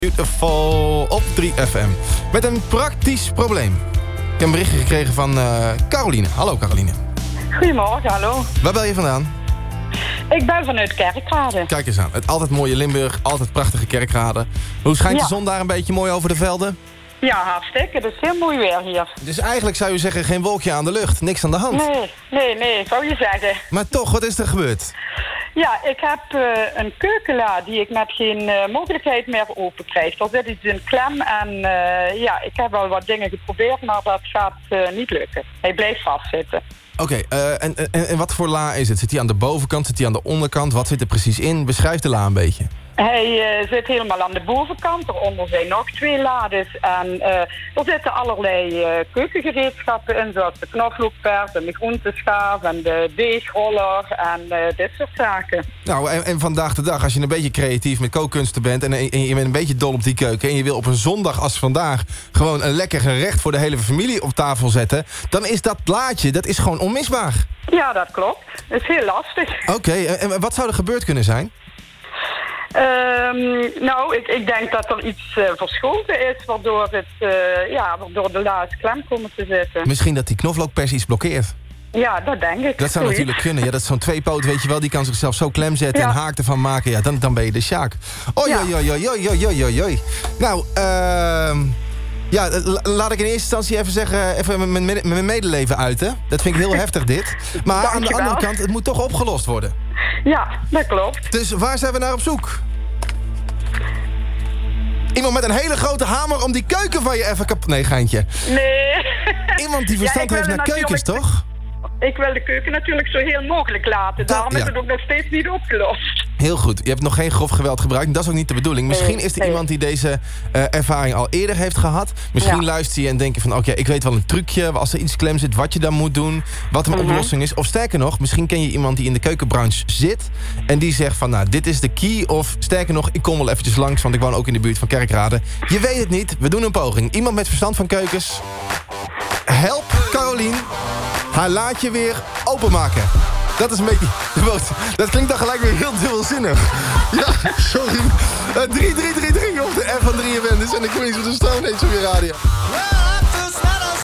Beautiful op 3FM. Met een praktisch probleem. Ik heb een berichtje gekregen van Caroline. Hallo Caroline. Goedemorgen, hallo. Waar bel je vandaan? Ik ben vanuit Kerkrade. Kijk eens aan. Het altijd mooie Limburg, altijd prachtige Kerkrade. Hoe schijnt de zon daar een beetje mooi over de velden? Ja, hartstikke. Het is heel mooi weer hier. Dus eigenlijk zou je zeggen geen wolkje aan de lucht, niks aan de hand. Nee, zou je zeggen. Maar toch, wat is er gebeurd? Ja, ik heb een keukenla die ik met geen mogelijkheid meer open krijg. Er zit iets in klem en ik heb wel wat dingen geprobeerd, maar dat gaat niet lukken. Hij blijft vastzitten. Oké, en wat voor la is het? Zit hij aan de bovenkant, zit hij aan de onderkant? Wat zit er precies in? Beschrijf de la een beetje. Hij zit helemaal aan de bovenkant. Eronder zijn nog 2 lades. En er zitten allerlei keukengereedschappen in. Zoals de knoflookpers en de groenteschaaf en de deegroller en dit soort zaken. Nou, en vandaag de dag, als je een beetje creatief met kookkunsten bent... en je bent een beetje dol op die keuken... en je wil op een zondag als vandaag gewoon een lekker gerecht... voor de hele familie op tafel zetten... dan is dat plaatje, dat is gewoon onmisbaar. Ja, dat klopt. Het is heel lastig. Oké, en wat zou er gebeurd kunnen zijn? Ik denk dat er iets verschoven is... waardoor de la's klem komen te zitten. Misschien dat die knoflookpers iets blokkeert. Ja, dat denk ik. Dat zou natuurlijk kunnen. Ja, dat is zo'n tweepoot, weet je wel. Die kan zichzelf zo klem zetten en haak ervan maken. Ja, dan ben je de Sjaak. Oei. Nou, laat ik in eerste instantie even zeggen... even mijn medeleven uiten. Dat vind ik heel heftig, dit. Maar aan de andere kant, het moet toch opgelost worden. Ja, dat klopt. Dus waar zijn we naar op zoek? Iemand met een hele grote hamer om die keuken van je even kapot... Nee, geintje. Nee. Iemand die verstand heeft naar keukens, toch? Ik wil de keuken natuurlijk zo heel mogelijk laten. Daarom is het ook nog steeds niet opgelost. Heel goed. Je hebt nog geen grof geweld gebruikt. En dat is ook niet de bedoeling. Misschien is er iemand die deze ervaring al eerder heeft gehad. Misschien luister je en denk je van... oké, ik weet wel een trucje. Als er iets klem zit, wat je dan moet doen. Wat een oplossing is. Of sterker nog, misschien ken je iemand die in de keukenbranche zit. En die zegt van, nou, dit is de key. Of sterker nog, ik kom wel eventjes langs. Want ik woon ook in de buurt van Kerkrade. Je weet het niet. We doen een poging. Iemand met verstand van keukens. Help Caroline. Haar laatje weer openmaken. Dat is een beetje... Dat klinkt dan gelijk weer heel dubbelzinnig. Ja, sorry. 3333 op de F van 3FM. Dit zijn de Queens of the Stone Age op je radio.